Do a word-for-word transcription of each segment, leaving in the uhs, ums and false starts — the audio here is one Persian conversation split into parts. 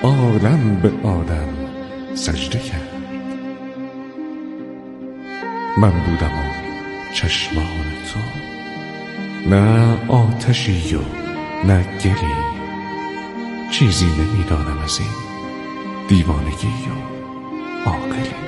عالم به آدم سجده کرد. من بودم و چشمان تو، نه آتشی و نه گلی، چیزی نمیدانم از این دیوانگی و عاقلی.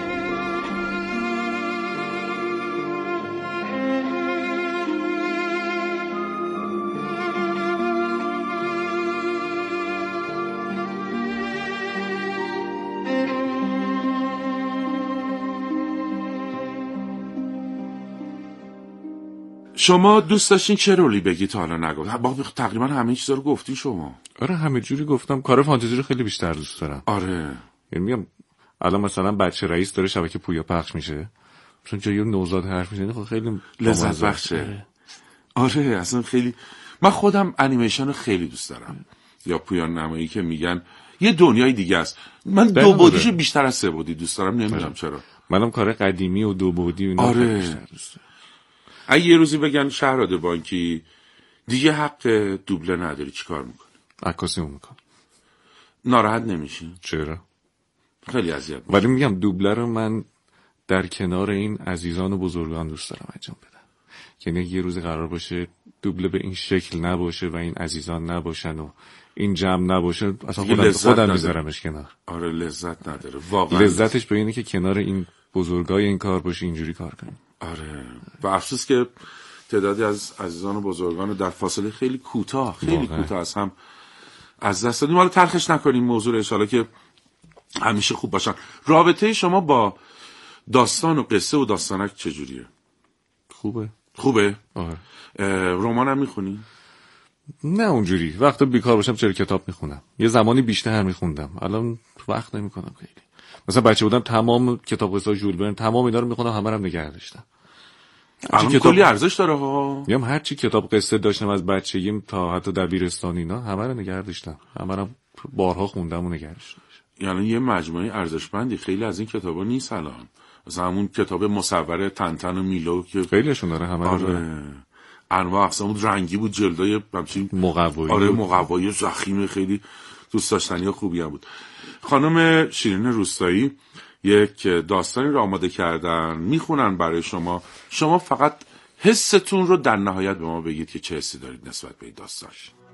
شما دوست داشتین چه رولی بگی تا حالا نگفت؟ با تقریبا همه چیزا رو گفتین شما. آره همه جوری گفتم. کار فانتزی رو خیلی بیشتر دوست دارم. آره یعنی میگم الان مثلا بچه رئیس داره شبکه پویا پخش میشه، چون جایی نوزاد حرف میزنه خب خیلی لذت بخشه. آره اصلا خیلی. من خودم انیمیشن رو خیلی دوست دارم، یا پویا نمایی که میگن یه دنیای دیگه است. من دو بعدیشو بیشتر از سه بعدی دوست دارم، نمیدونم چرا. منم کار قدیمی و دو بعدی اینا آره. بیشتر دوست دارم. اگه یه روزی بگن شهراد بانکی دیگه حق دوبله نداری، چیکار میکنی؟ عکاسی میکنم. ناراحت نمیشین؟ چرا؟ خیلی اذیت میشم. ولی میگم دوبله رو من در کنار این عزیزان و بزرگان دوست دارم انجام بدم. یعنی یه روز قرار باشه دوبله به این شکل نباشه و این عزیزان نباشن و این جمع نباشه، اصلا خودم خودم میذارمش کنار. آره لذت نداره واقعا. لذتش به اینه که کنار این بزرگای این کار باشه، اینجوری کار کنیم. آره و افسوس که تعدادی از عزیزان و بزرگان در فاصله خیلی کوتاه خیلی کوتاه از هم از دست دادیم. حالا تلخش نکنیم موضوع، ان شاءالله که همیشه خوب باشن. رابطه شما با داستان و قصه و داستانک چجوریه؟ خوبه. خوبه؟ آره. رمان هم میخونی؟ نه اونجوری. وقتا بیکار باشم چرا کتاب میخونم. یه زمانی بیشتر میخوندم، الان وقت نمیکنم خیلی. مثلا بچه بودم تمام کتاب قصه ژول ورن تمام اینا رو میخوندم، همه رو نگه داشتم. الان کتاب... کلی ارزش داره ها. میگم هر چی کتاب قصه داشتم از بچگیم تا حتی دبیرستان اینا همه رو نگه داشتم، همه رو بارها خوندم و نگه داشتم. یعنی یه مجموعه ارزشمندی. خیلی از این کتابا نیست الان. مثلا همون کتاب مصور تنتن و میلو که خیلیشون داره همه. آره. انواع اقسام رنگی بود، جلدای همچین مقوایی. آره مقوایی ضخیم خیلی دوست داشتنی و خوبی هم بود. خانم شیرین روستایی یک داستانی رو آماده کردن، میخونن برای شما. شما فقط حستون رو در نهایت به ما بگید که چه حسی دارید نسبت به این داستان.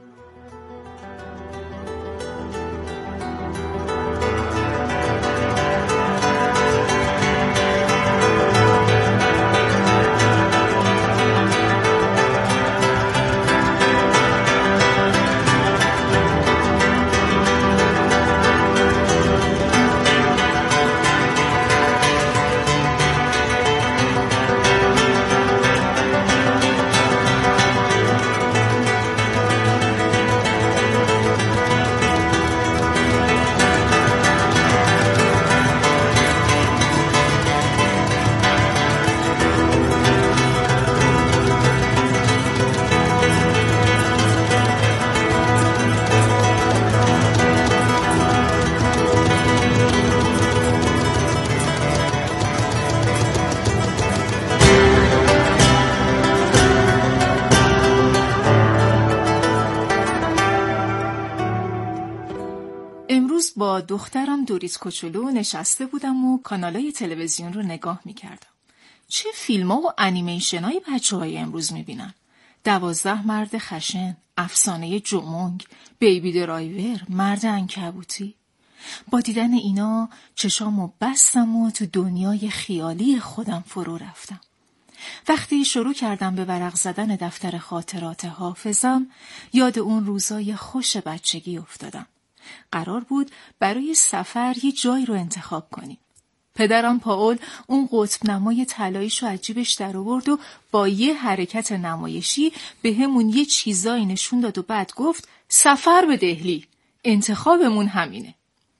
با دخترم دوریت کوچولو نشسته بودم و کانالای تلویزیون رو نگاه میکردم. چه فیلم ها و انیمیشن های بچه های امروز میبینن؟ دوازده مرد خشن، افسانه جمونگ، بیبی درایور، مرد عنکبوتی. با دیدن اینا چشامو بستم و تو دنیای خیالی خودم فرو رفتم. وقتی شروع کردم به ورق زدن دفتر خاطرات حافظم، یاد اون روزای خوش بچگی افتادم. قرار بود برای سفر یه جایی رو انتخاب کنیم. پدرم پاول اون قطب نمای طلاییشو از جیبش در آورد و با یه حرکت نمایشی به همون یه چیزایی نشون داد و بعد گفت سفر به دهلی، انتخابمون همینه.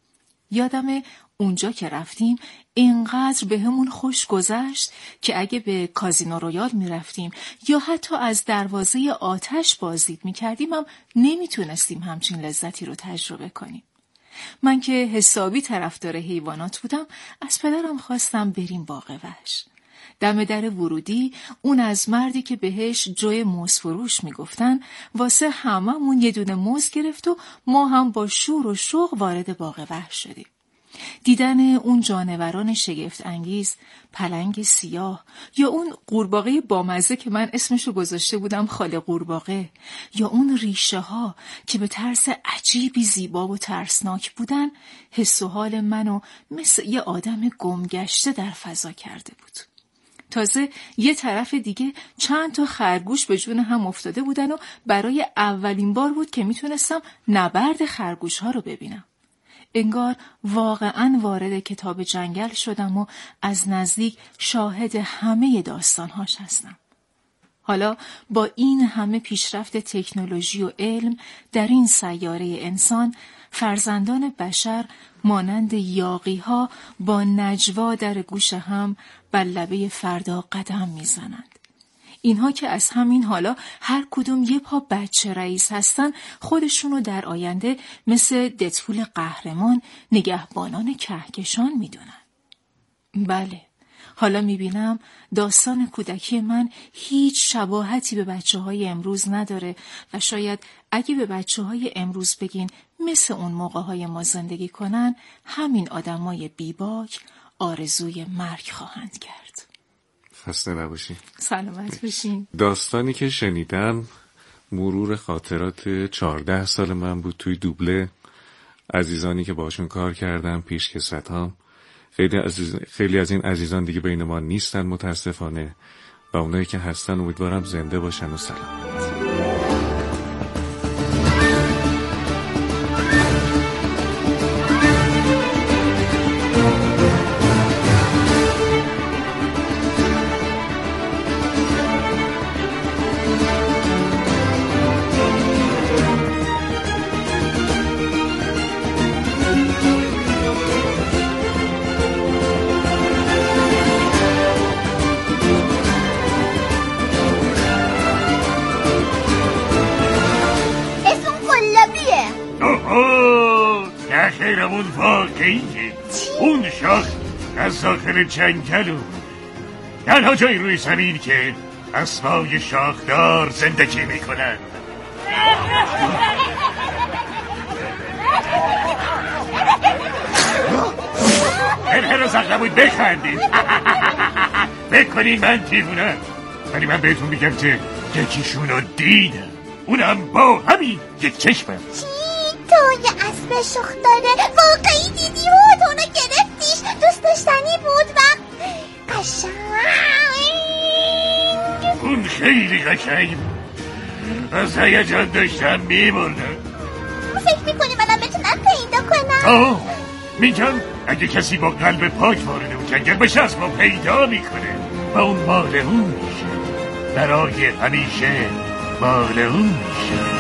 یادمه اونجا که رفتیم اینقدر به همون خوش گذشت که اگه به کازینو رویال می رفتیم یا حتی از دروازه آتش بازدید می کردیم هم نمی تونستیم همچین لذتی رو تجربه کنیم. من که حسابی طرفدار حیوانات بودم از پدرم خواستم بریم باغ وحش. دم در ورودی اون از مردی که بهش جوی موز فروش میگفتن واسه هممون یه دونه موز گرفت و ما هم با شور و شوق وارد باغ وحش شدیم. دیدن اون جانوران شگفت انگیز، پلنگ سیاه یا اون قورباغه بامزه که من اسمشو گذاشته بودم خاله قورباغه، یا اون ریشه ها که به طرز عجیبی زیبا و ترسناک بودن، حس و حال منو مثل یه آدم گمگشته در فضا کرده بود. تازه یه طرف دیگه چند تا خرگوش به جون هم افتاده بودن و برای اولین بار بود که میتونستم نبرد خرگوش ها رو ببینم. انگار واقعاً وارد کتاب جنگل شدم و از نزدیک شاهد همه داستانهاش هستم. حالا با این همه پیشرفت تکنولوژی و علم در این سیاره انسان، فرزندان بشر مانند یاغی‌ها با نجوا در گوش هم بر لبه فردا قدم میزنند. اینها که از همین حالا هر کدوم یه پا بچه رئیس هستن، خودشونو در آینده مثل ددپول قهرمان نگهبانان کهکشان میدونن. بله، حالا میبینم داستان کودکی من هیچ شباهتی به بچه های امروز نداره و شاید اگه به بچه های امروز بگین مثل اون موقع های ما زندگی کنن، همین آدمای بیباک آرزوی مرگ خواهند کرد. خسته نباشین. سلامت باشین. داستانی که شنیدم مرور خاطرات چهارده سال من بود توی دوبله. عزیزانی که باشون کار کردم، پیشکسوتام، خیلی عزیز... خیلی از این عزیزان دیگه بین ما نیستن متاسفانه، و اونایی که هستن امیدوارم زنده باشن و سلامت. خیرمون واقعیه. اون شاخ از داخل جنگل و تنها جایی روی زمین که اسبای شاخدار زندگی میکنن. هر از اقلا بود بخندید بکنین من دیوونم، ولی من بهتون میگم که یکیشونو دیدم، اونم با همین یک چشمم. تو یه اسب شخ داره واقعی دیدی و تو اونو گرفتیش، دوست داشتنی بود و قشنگ. اون خیلی قشنگ از هیجان داشتم میبردم. فکر میکنی منم بتونم پیدا کنم؟ آه میگم اگه کسی با قلب پاک وارد اون جنگل بشه از ما پیدا میکنه و اون مال اون میشه، برای همیشه مال اون میشه.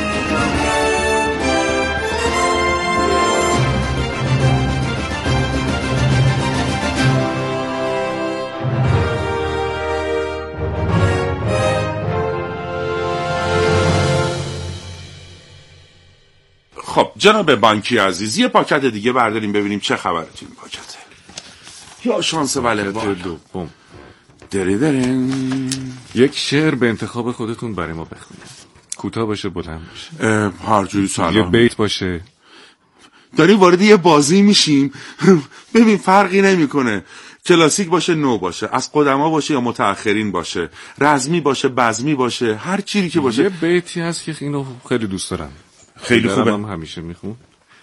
خب جناب بانکی عزیز، یه پاکت دیگه برداریم ببینیم چه خبره تو این پاکته. یا شانس ولی دوم دری درین. یک شعر به انتخاب خودتون برای ما بخونید. کوتاه باشه، بلند باشه، هر جوری سلام، یه بیت باشه. داریم وارد یه بازی میشیم ببین فرقی نمیکنه، کلاسیک باشه نو باشه، از قدما باشه یا متأخرین باشه، رزمی باشه بزمی باشه، هر چیزی که باشه. یه بیتی هست که اینو خیلی دوست دارم، خیلی خوبه، هم همیشه میخون.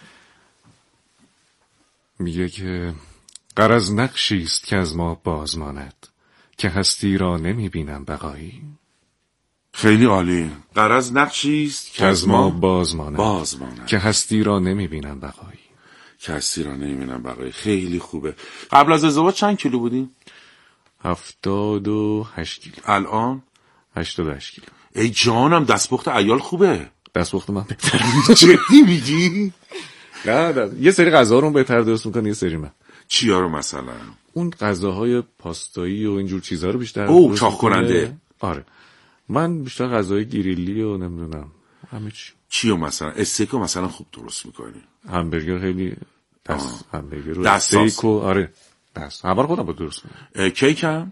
میگه که غرض نقشی است که از ما بازماند، که هستی را نمیبینم بقایی. خیلی عالی. غرض نقشی است که از ما بازماند، بازماند، که هستی را نمیبینم بقایی. که هستی را نمیبینم بقایی. خیلی خوبه. قبل از ازدواج چند کیلو بودی؟ هفتاد و هشت کیلو. الان؟ هشتاد و هشت کیلو. ای جانم دستپخت عیال خوبه. دستپخت من بهتر. جدی میگی؟ نه نه، یه سری غذا رو بهتر درست میکنه، یه سری من. چیا رو مثلا؟ اون غذاهای پاستایی و اینجور چیزا رو بیشتر او چاق کننده. آره، من بیشتر غذای گریلی و نمیدونم همه چی. چیو مثلا؟ استیکو مثلا خوب درست میکنی؟ همبرگر خیلی دست همبرگر رو استیکو. آره دست همه رو خودم با درست میکنم. کیک هم؟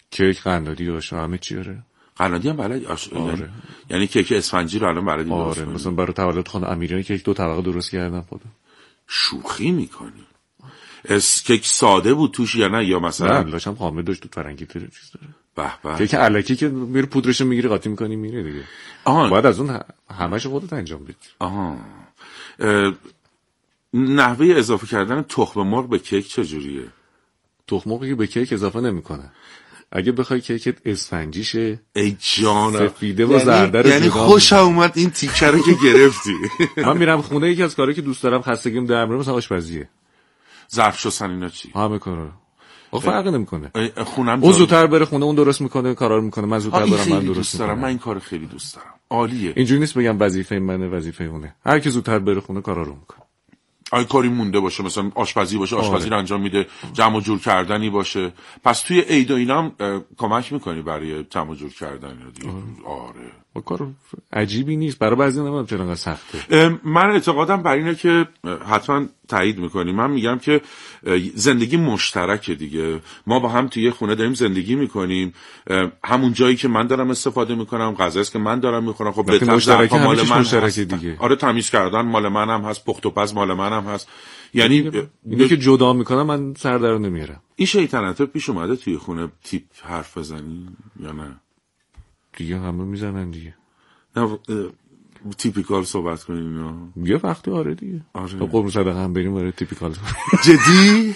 کیک، قنادی، آش، همه چی آره. قنادی هم بلدی؟ آش... آره. یعنی... یعنی کیک اسفنجی رو الان بلدی درست آره کنی؟ مثلا برای تولد خانم امیران کیک دو طبقه درست کردم خودم. شوخی میکنی؟ اس کیک ساده بود توش یا نه، یا مثلا نه لاشم حامد داشت تو فرنگی تر چیز داره. به به. کیک الکی که میره پودرش میگیری قاطی میکنی میره دیگه. آها. باید از اون همه‌شو خودت انجام بدی. آها. اه... نحوه اضافه کردن تخم مرغ به کیک چجوریه؟ تخم مرغی به کیک اضافه نمیکنه. اگه بخوای کیکت اسفنجی شه ای جانم، سفیده و زرده رو یعنی خوش اومد این تیکه رو که گرفتی. من میرم خونه، یکی از کارهایی که دوست دارم خستگیم در میره مثلا آشپزیه. ظرف شستن اینا چی؟ همه کارا. آخه فرق نمیکنه. خونم اون زودتر بره خونه اون درست میکنه، کارا رو میکنه، من زودتر برم من درست دوست دارم. من این کارو خیلی دوست دارم. عالیه. اینجوری نیست بگم وظیفه منه وظیفه اونه. هر کی زودتر بره خونه کارا رو میکنه. آی کاری مونده باشه، مثلا آشپزی باشه آشپزی رو انجام میده، جمع و جور کردنی باشه. پس توی عید و اینا هم کمک میکنی برای جمع و جور کردن دیگه. آره. با کار عجیبی نیست، برای بعضی نمیدونم چرا انقدر سخته. من اعتقادم بر اینه که حتما تایید میکنی. من میگم که زندگی مشترکه دیگه. ما با هم توی خونه داریم زندگی میکنیم، همون جایی که من دارم استفاده میکنم، غذایی که من دارم میخورم، خب بهتر ظرفا مال من هست دیگه. آره تمیز کردن مال منم هست، پخت و پز مال منم هست. یعنی اینی که جدا میکنم من سر در نمیارم. این شیطنت پیش اومده توی خونه تیپ حرف بزنی یا نه؟ دیگه همه میزنن دیگه. نه تیپیکال صحبت کنین اینا. یه وقتی آره دیگه. آره. تا قربون صدقه هم بریم آره تیپیکال. جدی؟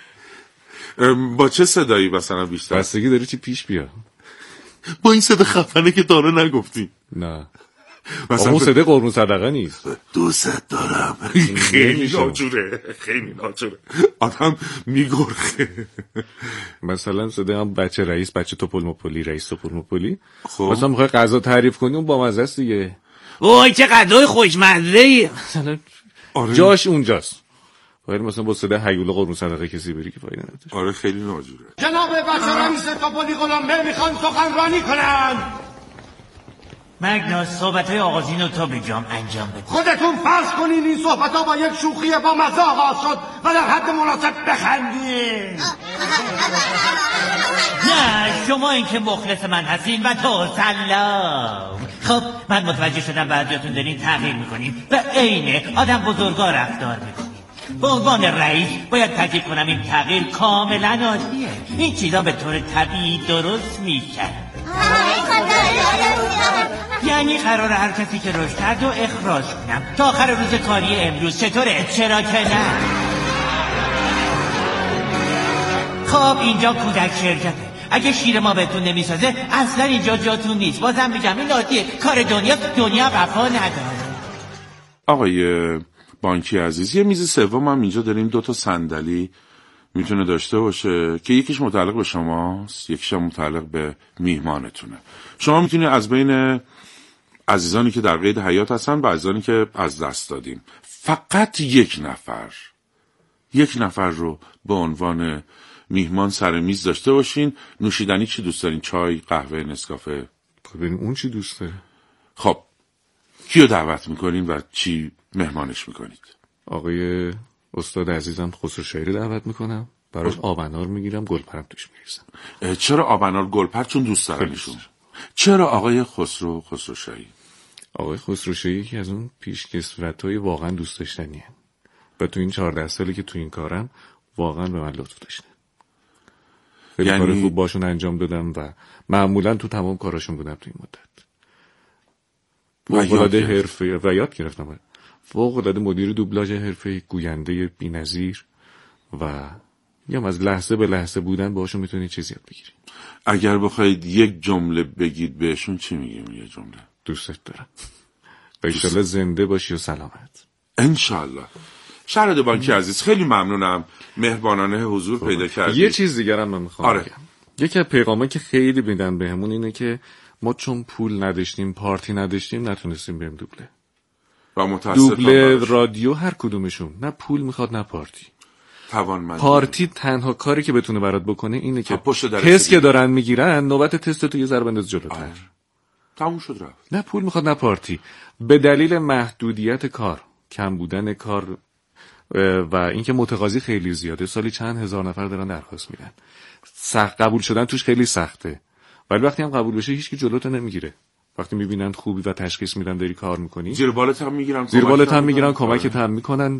با چه صدایی مثلا بیشتر؟ بستگی داره چی پیش بیاد. با این صدا خفنه که داره نگفتی. نه. مثلا اون صدا قربون صدقه نیست. دوست دارم. خیلی ناجوره. خیلی ناجوره. آدم میگرخه. مثلا صدا هم بچه رئیس، بچه توپل مپلی، رئیس توپل مپلی. خب مثلا میخوای غذا تعریف کنی اون با مزه است دیگه. وای چه غذای خوشمزه‌ای. مثلا جاش اونجاست. باید مثلا با صدا هیولا قربون صدقه کسی بری که فایده نداره. آره خیلی ناجوره. جناب بچه رئیس توپلی غلامه میخوان سخنرانی کنن. مگناس صحبت‌های آغازین رو تا به جام انجام بده. خودتون فرض کنین این صحبت‌ها با یک شوخی با مزه آغاز شد و در حد مناسب بخندین. نه شما این که مخلص من هستین و تو سلام. خب من متوجه شدم بعضیاتون دارین تغییر میکنین و عین آدم بزرگا رفتار میکنین. به عنوان رئیس باید تاکید کنم این تغییر کاملا عادیه. این چیزا به طور طبیعی درست میشه. یعنی قرار هر کسی که رشد کرد و اخراج کنم تا آخر روز کاری امروز. چطوره؟ چرا که نه؟ خب اینجا کودک شرکته. اگه شیر ما بهتون نمیسازه اصلا اینجا جاتون نیست. بازم میگم این عادیه، کار دنیا دنیا وفا نداره. آقای بانکی عزیز، یه میز سوم هم اینجا داریم، دو تا صندلی میتونه داشته باشه که یکیش متعلق به شماست، یکیش هم متعلق به میهمانتونه. شما میتونید از بین عزیزانی که در قید حیات هستن و عزیزانی که از دست دادیم فقط یک نفر یک نفر رو به عنوان میهمان سر میز داشته باشین. نوشیدنی چی دوست دارین؟ چای، قهوه، نسکافه؟ ببین اون چی دوست داره. خب کیو دعوت میکنین و چی مهمانش میکنید؟ آقای استاد عزیزم خسرو شاهی رو دعوت میکنم، براش آب انار میگیرم، گلپرم توش میریزم. چرا آب انار گلپر؟ چون دوست دارمشون. چرا آقای خسرو خسرو شاهی؟ آقای خسرو شاهی یکی از اون پیشکسوت‌های واقعا دوست داشتنیه و تو این چهارده سالی که تو این کارم واقعا به من لطف داشتن. خیلی یعنی... کار خوب باشون انجام دادم و معمولا تو تمام کاراشون بودم تو این مدت. فوق‌العاده حرفه‌ای و یاد گرفتم. فوق‌العاده مدیر دوبلاژ حرفه‌ای، گوینده بی‌نظیر و یا از لحظه به لحظه بودن باهاشون میتونید چیزی یاد بگیرید. اگر بخواید یک جمله بگید بهشون چی میگیم؟ یه جمله. دوستت دارم. و انشالله زنده باشی و سلامت. انشالله. شهراد بانکی عزیز خیلی ممنونم، مهربانانه حضور خب. پیدا کردید. یه چیز دیگه هم من میخوام آره. بگم. یکی از پیغامایی که خیلی میدن بهمون اینه که ما چون پول نداشتیم، پارتی نداشتیم، نتونستیم بریم دوبله. و متاسفم دوبله رادیو هر کدومشون نه پول میخواد نه پارتی. توانمندی. پارتی تنها کاری که بتونه برات بکنه اینه که تست تست که دارن میگیرن نوبت تست تو یه ذره بنداز جلوتر. آره. تموم شد رفت. نه پول میخواد نه پارتی. به دلیل محدودیت کار، کم بودن کار و اینکه متقاضی خیلی زیاده، سالی چند هزار نفر دارن درخواست میدن. سخت قبول شدن توش خیلی سخته، ولی وقتی هم قبول بشه هیچ کی جلوتو نمیگیره. وقتی میبینن خوبی و تشخیص میدن داری کار میکنی، زیر بالت هم میگیرن، زیر بالت هم میگیرن، کمکت هم میکنن،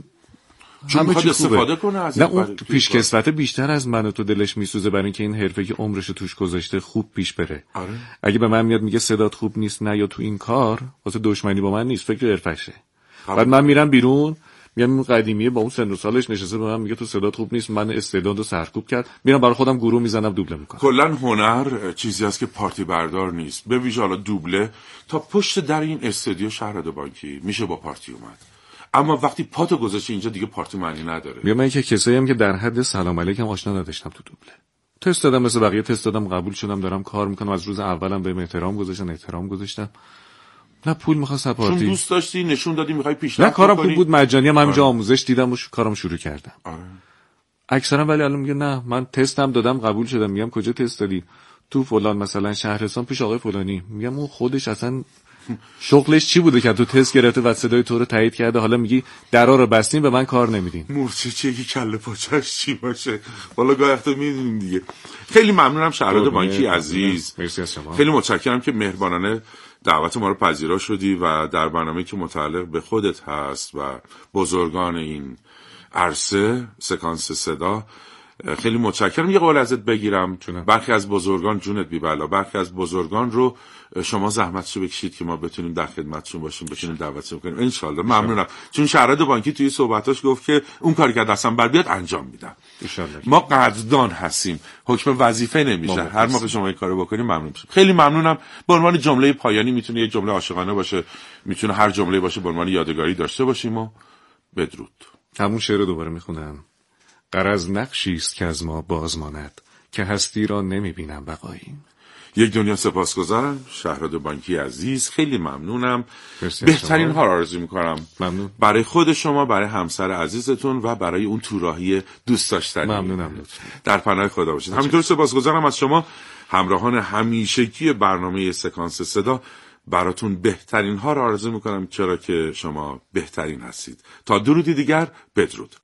چون میخواد استفاده کنه از نه اون پیشکسوت بیشتر از من و تو دلش میسوزه برای اینکه این حرفه که عمرشو توش گذاشته خوب پیش بره. آره. اگه به من میاد میگه صدات خوب نیست نه یا تو این کار، واسه دشمنی با من نیست، فکر حرفشه. بعد من میرم بیرون، میگم این قدیمیه با اون سن و سالش نشسته به من میگه تو صدات خوب نیست، من استعدادو سرکوب کرد، میرم برای خودم گروه میزنم، دوبله میکنم. کلا هنر چیزی است که پارتی بردار نیست، به ویژه حالا دوبله. تا پشت در این استودیو شهراد بانکی میشه با پارتی اومد، اما وقتی پاتو گذاشتی اینجا دیگه پارتی معنی نداره. میگم من که کسایی هم که در حد سلام علیکم آشنا نداشتم تو دوبله، تست دادم مثل بقیه تست دادم، قبول شدم، دارم کار میکنم، از روز اولم بهم احترام گذاشتن، احترام گذاشتم. نه پول می‌خواست پارتی، چون دوست داشتی نشون دادی میخوای پیشرفت کنی. نه کارم خوب بود، مجانی هم همینجا آره. آموزش دیدم و کارم شروع کردم. آره. اکثرا ولی الان میگه نه من تستم دادم قبول شدم. میگم کجا تست دادی؟ تو فلان مثلا شهرستان پیش آقای فلانی. میگم اون خودش اصلا شغلش چی بوده که تو تست گرفته و صدای تو رو تایید کرده، حالا میگی درا رو بستین به من کار نمیدین. مورچه چیه که کله پاچش چی باشه، والا گاهی وقتا میدونیم دیگه. خیلی ممنونم شهراد بانکی عزیز، مرسی از شما. خیلی متشکرم که مهربانانه دعوت ما رو پذیرا شدی و در برنامه‌ای که متعلق به خودت هست و بزرگان این عرصه سکانس صدا خیلی متشکرم. یه قول ازت بگیرم، برخی از بزرگان جونت بی بلا، برخی از بزرگان رو شما زحمتشو بکشید که ما بتونیم در خدمتشون باشیم، بتونیم دعوتشون کنیم ان شاء الله. ممنونم. چون شهراد بانکی توی صحبتاش گفت که اون کاری که دستم بر بیاد انجام میدم. ما قدردان هستیم، حکم وظیفه نمیشه. هر موقع شما این کارو بکنیم ممنون میشم. خیلی ممنونم. به عنوان جمله پایانی میتونه یه جمله عاشقانه باشه، میتونه هر جمله باشه، به عنوان یادگاری داشته باشیم. و بدرود. همون شعر رو دوباره میخونم. غرض نقشی است که از ما بازماند، که هستی را نمیبینم بقایی. یک دنیا سپاسگزارم شهراد بانکی عزیز، خیلی ممنونم. بهترین ها را آرزو میکنم. ممنون. برای خود شما، برای همسر عزیزتون و برای اون توراهی دوست داشتنی. ممنونم لطفا. در پناه خدا باشید. همینطور سپاسگزارم از شما همراهان همیشگی برنامه سکانس صدا. براتون بهترین ها را آرزو میکنم، چرا که شما بهترین هستید. تا درودی دیگر، بدرود.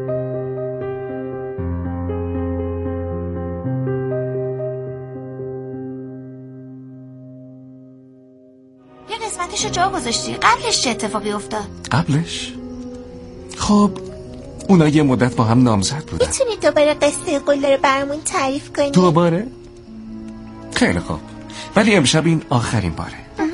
قسمتشو جا گذاشتی، قبلش چه اتفاقی افتاد؟ قبلش؟ خب اونا یه مدت با هم نامزد بودن. میتونی دوباره قصه قله رو برامون تعریف کنی؟ دوباره؟ خیلی خوب، ولی امشب این آخرین باره.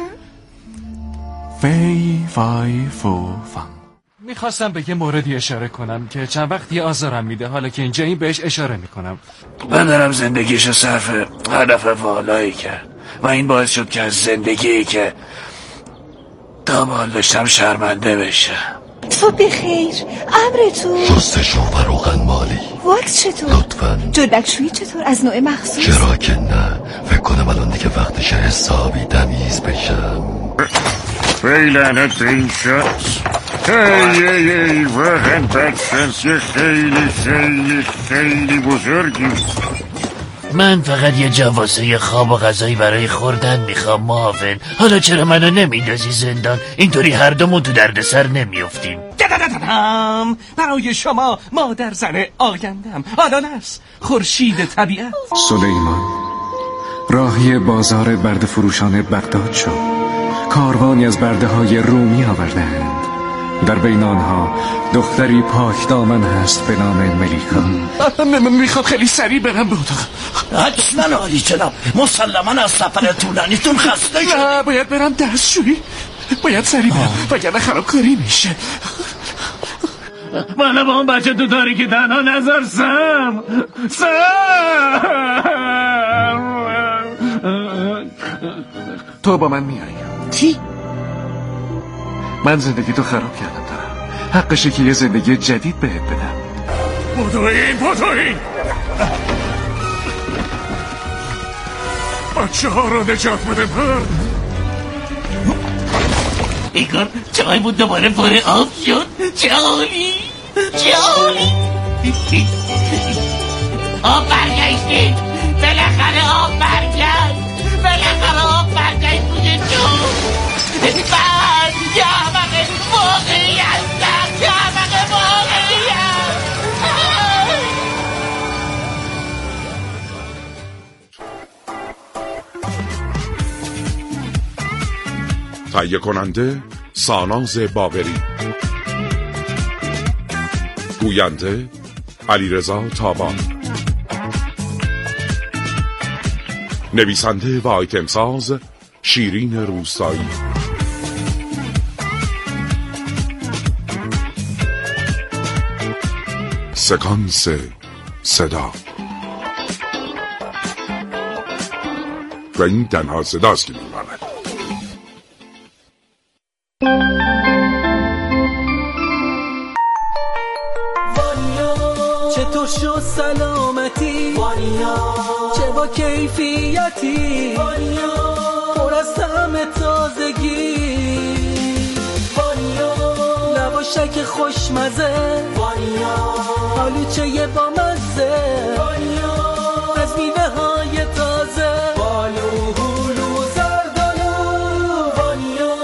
فی فای فو فم. میخواستم به یه موردی اشاره کنم که چند وقتی آزارم میده، حالا که اینجا این بهش اشاره میکنم. من دارم زندگیشو صرف هدف والایی کرد و این باعث شد که از زندگی که دامال داشتم شرمنده بشم. تو بخیر؟ امر تو؟ شستشو و روغن مالی. واکس چطور؟ لطفاً. جلبکشویی چطور؟ از نوع مخصوص؟ چرا که نه، فکر کنم الان دیگه وقتش حسابی تمیز بشم. ای لعنت این شخص، ای ای ای واقعا بدشانسی خیلی خیلی خیلی بزرگی. من فقط یه جواسه خواب و غذایی برای خوردن میخوام معاون. حالا چرا منو نمیندازی زندان؟ اینطوری هر دومون تو دردسر نمیافتیم. دددددم برای شما مادر زن آیندم آدانس خورشید طبیعت. سلیمان راهی بازار برده فروشان بغداد شد. کاروانی از برده های رومی آوردند. در بین آنها دختری پاک دامن هست به نام ملیکا. میخواد خیلی سریع برم به اتاق. حتما عالی جناب، مسلما از سفر طولانیتون خسته شدید. نه باید برم دستشویی، باید سریع برم وگرنه خرابکاری میشه. منو با اون بچه تو تاریکی تنها نذار سم سم. تو با من میای؟ چی؟ من زندگی تو خراب کردم، دارم حقشه که یه زندگی جدید بهت بدم. بدوین بدوین بچه ها رو نجات بده. پر ایگار چای بود دوباره پر آب شد. چالی چالی آب برگشتی، بالاخره آب برگشت، بالاخره آب برگشت بوده تو. بعد یه همه واقعی هستم، یه همه واقعی تهیه کننده ساناز باقری، گوینده علیرضا تابان، نویسنده و آیتم ساز شیرین روستایی. سکانس صدا و این تنها صداست که می‌ماند. چطور شد سلامتی وانیا، چه با کیفیتی وانیا، پر از طعم تازگی وانیا، لواشک خوشمزه وانیا، آلوچه با مزه وانیا، از میوه های تازه، بالو هلو زردالو وانیا.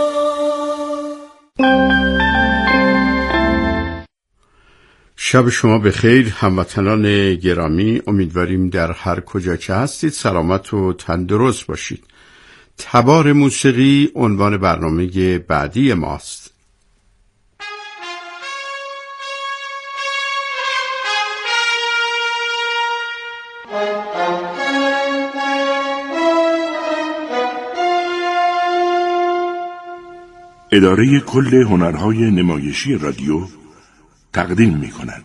شب شما بخیر هموطنان گرامی، امیدواریم در هر کجا که هستید سلامت و تندرست باشید. تبار موسیقی عنوان برنامه بعدی ماست. اداره کل هنرهای نمایشی رادیو تقدیم می کند.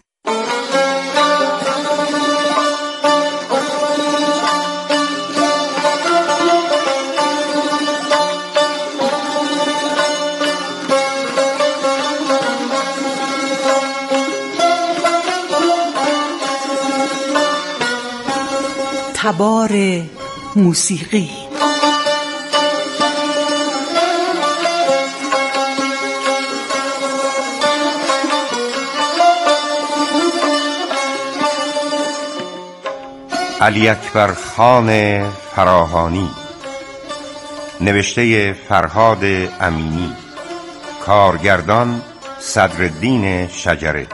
تبار موسیقی. علی اکبر خان فراهانی، نوشته فرهاد امینی، کارگردان صدرالدین شجره.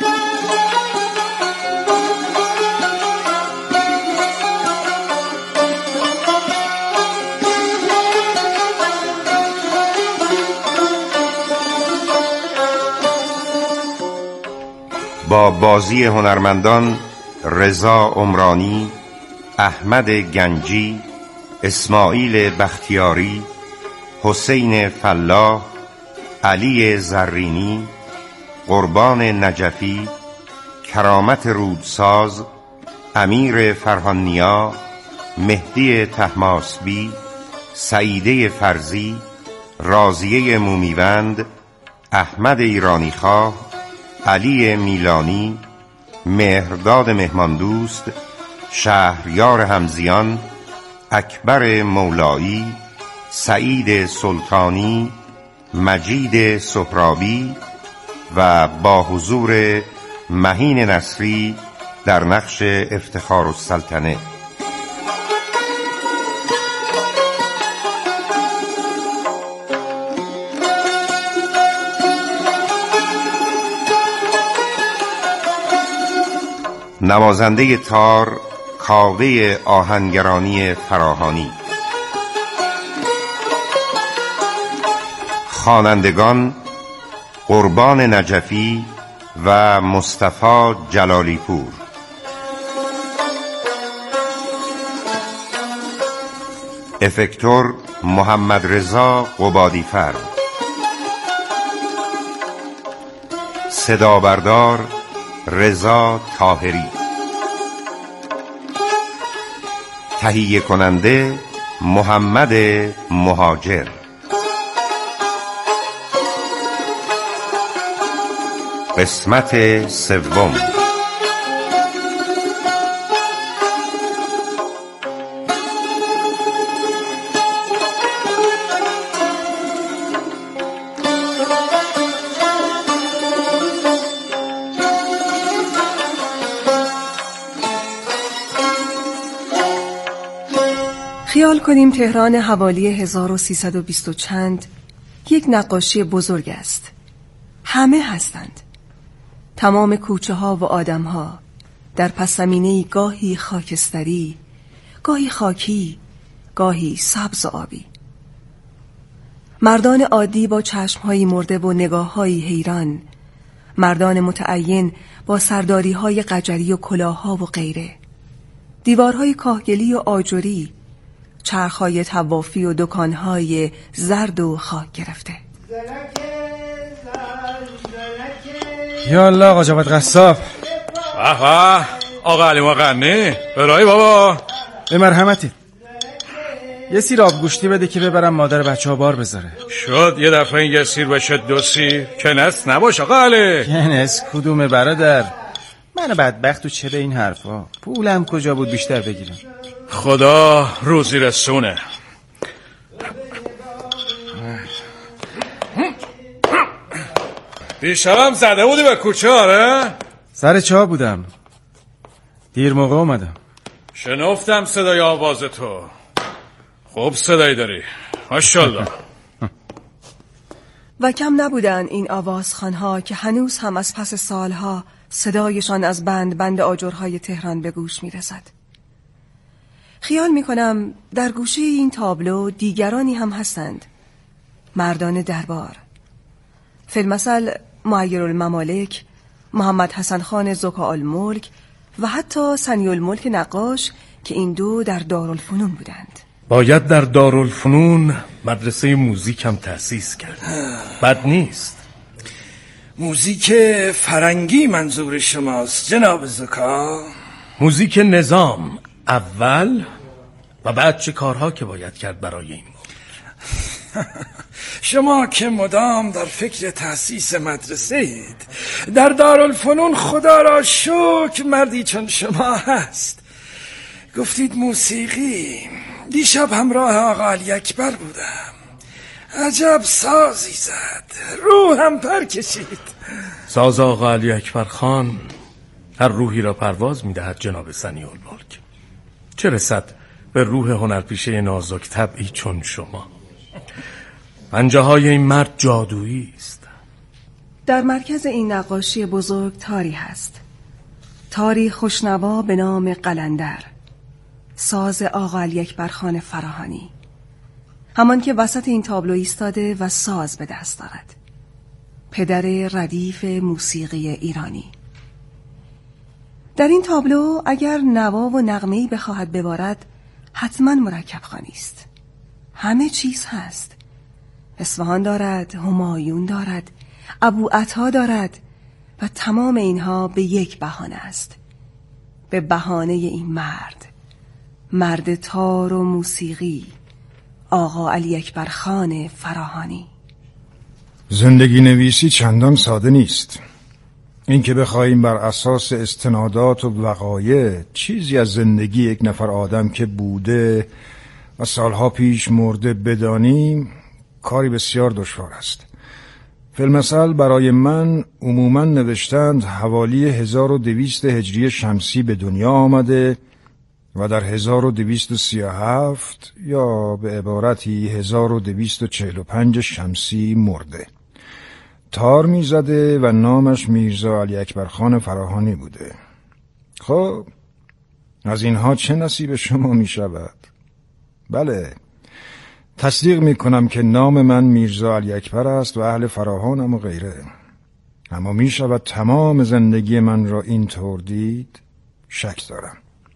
با بازی هنرمندان رضا عمرانی، احمد گنجی، اسماعیل بختیاری، حسین فلاح، علی زرینی، قربان نجفی، کرامت رودساز، امیر فرهانیا، مهدی طهماسبی، سعیده فرزی، راضیه مومیوند، احمد ایرانیخواه، علی میلانی، مهرداد مهماندوست، شهریار همزیان، اکبر مولایی، سعید سلطانی، مجید سهرابی و با حضور مهین نصری در نقش افتخار السلطنه. نوازنده تار کاوه آهنگرانی فراهانی. خوانندگان قربان نجفی و مصطفی جلالی پور. افکتور محمد رضا قبادیفر. صدا بردار رضا طاهری. تهیه کننده محمد مهاجر. قسمت سوم. خیال کنیم تهران حوالی هزار و سیصد و بیست و چند یک نقاشی بزرگ است. همه هستند. تمام کوچه ها و آدم ها در پس زمینه‌ای گاهی خاکستری، گاهی خاکی، گاهی سبز و آبی. مردان عادی با چشمهایی مرده و نگاههایی حیران، مردان متعین با سرداریهای قجری و کلاهها و غیره، دیوارهای کاهگلی و آجری، چرخهای طوافی و دکانهای زرد و خاک گرفته. یا الله آقا جواد قصاب. آها آقا علی مقنی برای بابا به مرحمتی. یه سیر آب گوشتی بده که ببرم مادر بچه ها بار بذاره. شد یه دفعه این یه سیر بشه دو سیر کنس نباش آقا علی. کنس کدومه برادر؟ من بدبخت و چه به این حرفا؟ پولم کجا بود بیشتر بگیرم؟ خدا روزی رسونه. دیشبم زده بودی به کوچه آره؟ سر چا بودم، دیر موقع اومدم. شنفتم صدای آواز تو. خوب صدایی داری ماشاءالله. و کم نبودن این آوازخوانها که هنوز هم از پس سالها صدایشان از بند بند آجرهای تهران به گوش میرسد. خیال میکنم در گوشه این تابلو دیگرانی هم هستند، مردان دربار، فیلمسل معیرالممالک، محمد حسن خان زکاالملک و حتی سنیالملک نقاش که این دو در دارالفنون بودند. باید در دارالفنون مدرسه موزیک هم تأسیس کرد. بد نیست. موزیک فرنگی منظور شماست جناب زکا؟ موزیک نظام اول و بعد چه کارها که باید کرد برای این شما که مدام در فکر تأسیس مدرسه اید، در دارالفنون خدا را شکر مردی چون شما هست. گفتید موسیقی، دیشب همراه آقا علی اکبر بودم، عجب سازی زد، روحم پر کشید. ساز آقا علی اکبر خان هر روحی را پرواز می‌دهد جناب سنیالملک، چه رسد به روح هنرپیشه نازک طبعی چون شما. پنجه های این مرد جادویی است. در مرکز این نقاشی بزرگ تاری هست، تاری خوشنوا به نام قلندر، ساز آقا علی اکبر خان فراهانی، همان که وسط این تابلو ایستاده و ساز به دست دارد، پدر ردیف موسیقی ایرانی. در این تابلو اگر نوا و نغمه‌ای بخواهد ببارد حتما مرکب خوانی است. همه چیز هست، اصفهان دارد، همایون دارد، ابو عطا دارد و تمام اینها به یک بهانه است، به بهانه این مرد، مرد تار و موسیقی، آقا علی اکبر خان فراهانی. زندگی نویسی چندان ساده نیست. این که بخواهیم بر اساس استنادات و وقایع چیزی از زندگی یک نفر آدم که بوده و سالها پیش مرده بدانیم، کاری بسیار دشوار است. فیلمسل برای من عموما نوشتند حوالی هزار و دویست هجری شمسی به دنیا آمده و در هزار و دویست و سی و هفت یا به عبارتی هزار و دویست و چهل و پنج شمسی مرده. تار می زده و نامش میرزا علی اکبر خان فراهانی بوده. خب از اینها چه نصیب شما می شود؟ بله، تصدیق می کنم که نام من میرزا علی اکبر است و اهل فراهانم و غیره، اما می شود تمام زندگی من را این طور دید؟ شک دارم.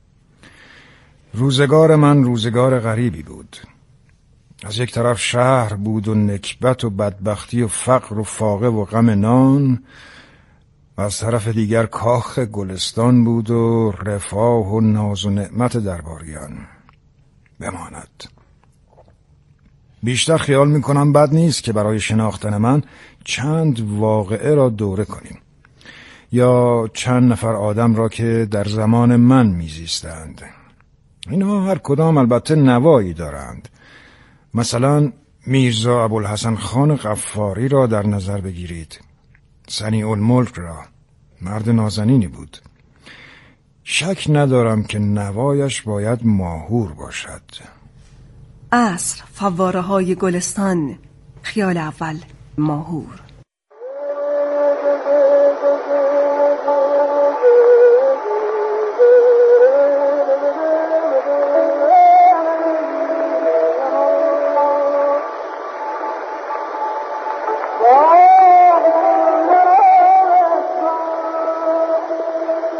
روزگار من روزگار غریبی بود. از یک طرف شهر بود و نکبت و بدبختی و فقر و فاقه و غم نان، و از طرف دیگر کاخ گلستان بود و رفاه و ناز و نعمت درباریان. بماند. بیشتر خیال میکنم بد نیست که برای شناختن من چند واقعه را دوره کنیم، یا چند نفر آدم را که در زمان من میزیستند. اینها هر کدام البته نوایی دارند. مثلا میرزا ابوالحسن خان غفاری را در نظر بگیرید، سنیالملک را، مرد نازنینی بود. شک ندارم که نوایش باید ماهور باشد. عصر، فواره های گلستان، خیال اول ماهور.